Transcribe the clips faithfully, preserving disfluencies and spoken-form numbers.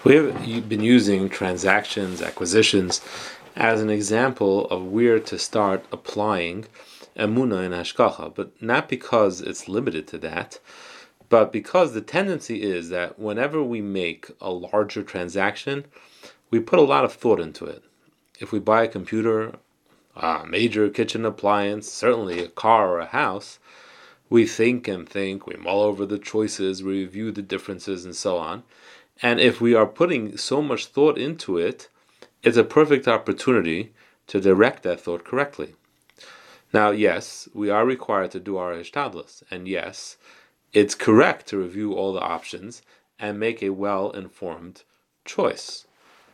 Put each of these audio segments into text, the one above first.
We have been using transactions, acquisitions, as an example of where to start applying Emunah in Hashgacha, but not because it's limited to that, but because the tendency is that whenever we make a larger transaction, we put a lot of thought into it. If we buy a computer, a major kitchen appliance, certainly a car or a house, we think and think, we mull over the choices, we review the differences and so on. And if we are putting so much thought into it, it's a perfect opportunity to direct that thought correctly. Now, yes, we are required to do our hishtadlus, and yes, it's correct to review all the options and make a well-informed choice.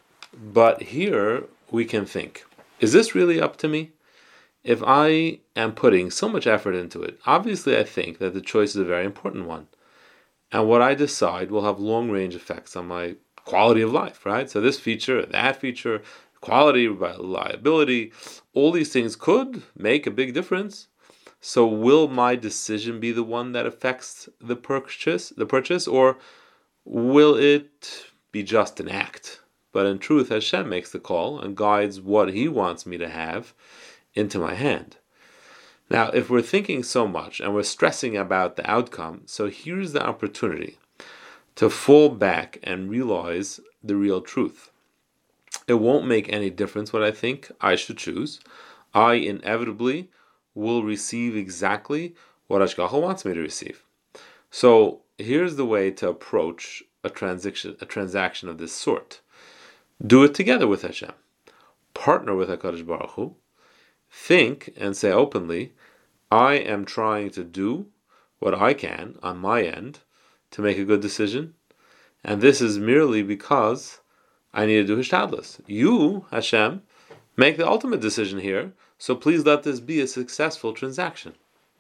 But here we can think, is this really up to me? If I am putting so much effort into it, obviously I think that the choice is a very important one. And what I decide will have long-range effects on my quality of life, right? So this feature, that feature, quality, reliability, all these things could make a big difference. So will my decision be the one that affects the purchase, the purchase, or will it be just an act? But in truth, Hashem makes the call and guides what He wants me to have into my hand. Now, if we're thinking so much and we're stressing about the outcome, so here's the opportunity to fall back and realize the real truth. It won't make any difference what I think I should choose. I inevitably will receive exactly what Hashgacha wants me to receive. So here's the way to approach a transaction, a transaction of this sort. Do it together with Hashem. Partner with HaKadosh Baruch Hu. Think and say openly, I am trying to do what I can on my end to make a good decision, and this is merely because I need to do hishtadlus. You, Hashem, make the ultimate decision here, so please let this be a successful transaction.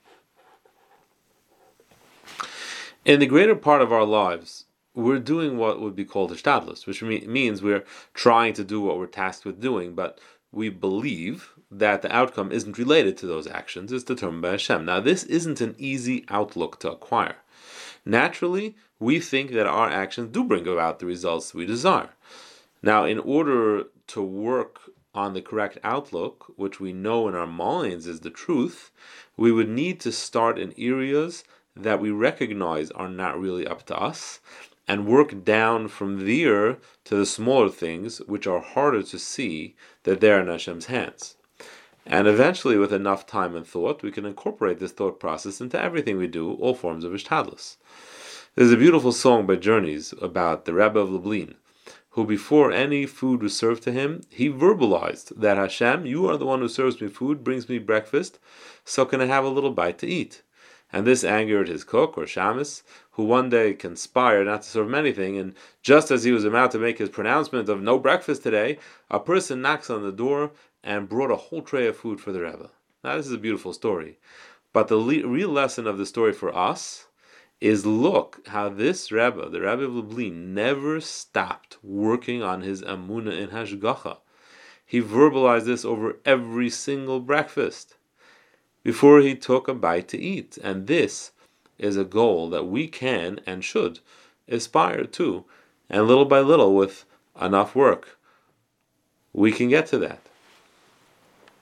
In the greater part of our lives, we're doing what would be called hishtadlus, which means we're trying to do what we're tasked with doing, but we believe that the outcome isn't related to those actions, it's determined by Hashem. Now, this isn't an easy outlook to acquire. Naturally, we think that our actions do bring about the results we desire. Now, in order to work on the correct outlook, which we know in our minds is the truth, we would need to start in areas that we recognize are not really up to us, and work down from there to the smaller things, which are harder to see that they're in Hashem's hands. And eventually, with enough time and thought, we can incorporate this thought process into everything we do, all forms of hishtadlus. There's a beautiful song by Journeys about the Rebbe of Lublin, who before any food was served to him, he verbalized that Hashem, you are the one who serves me food, brings me breakfast, so can I have a little bite to eat? And this angered his cook, or shamus, who one day conspired not to serve him anything, and just as he was about to make his pronouncement of no breakfast today, a person knocks on the door and brought a whole tray of food for the Rebbe. Now this is a beautiful story, but the le- real lesson of the story for us is look how this Rebbe, the Rebbe of Lublin, never stopped working on his Emunah in Hashgacha. He verbalized this over every single breakfast before he took a bite to eat. And this is a goal that we can and should aspire to. And little by little, with enough work, we can get to that.